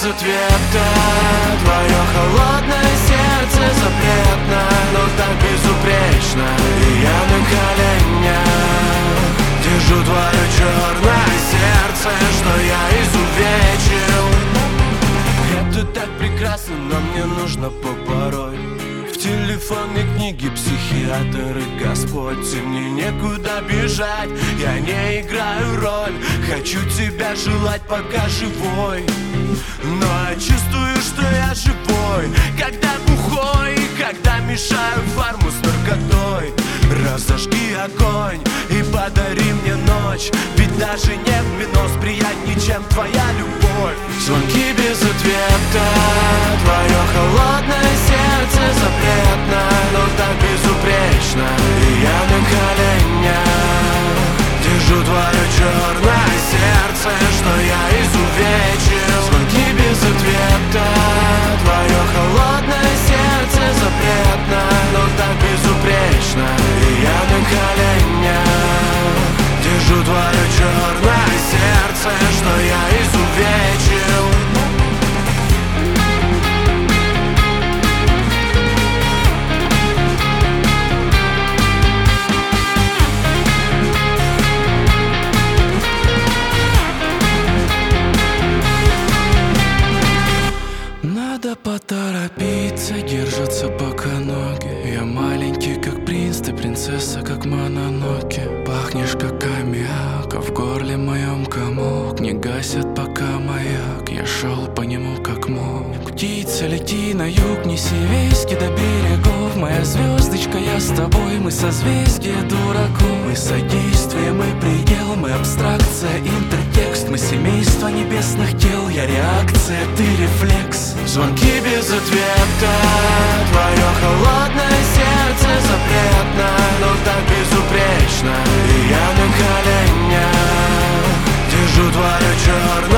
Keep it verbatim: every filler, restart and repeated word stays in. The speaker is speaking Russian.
ответа. Твое холодное сердце запретно, но так безупречно. И я на коленях держу твое черное сердце, что я изувечил. Это так прекрасно, но мне нужно побороть. В телефонной книге психиатр и Господь. И мне некуда бежать, я не играю роль. Хочу тебя желать, пока живой. Но я чувствую, что я живой, когда бухой, и когда мешаю фарму с наркотой. Разожги огонь и подари мне ночь, ведь даже не в минус приятнее, чем твоя любовь. Звонки без ответа, твое холодное сердце запретно, но так безупречно. И я на коленях держу твое черное сердце, что я изувечил. Звонки без ответа, твое холодное сердце запретно, но так безупречно. И я на коленях держу твое черное сердце, что я изувечил. Надо поторопиться, держаться пока ноги. Я маленький, как принц, ты принцесса, как Мононоке. Пахнешь, как аммиак, а в горле моем комок. Не гасят пока маяк, я шел по нему как мог. Птица, лети на юг, неси вески до берегов. Моя звездочка, я с тобой, мы созвездие дураков. Мы содействие, мы предел, мы абстракция, интертекст. Мы семейство небесных тел, я реакция, ты рефлекс. Звонки без ответа, твое холодное сердце запретно, но так безупречно. И я на коленях держу твое черное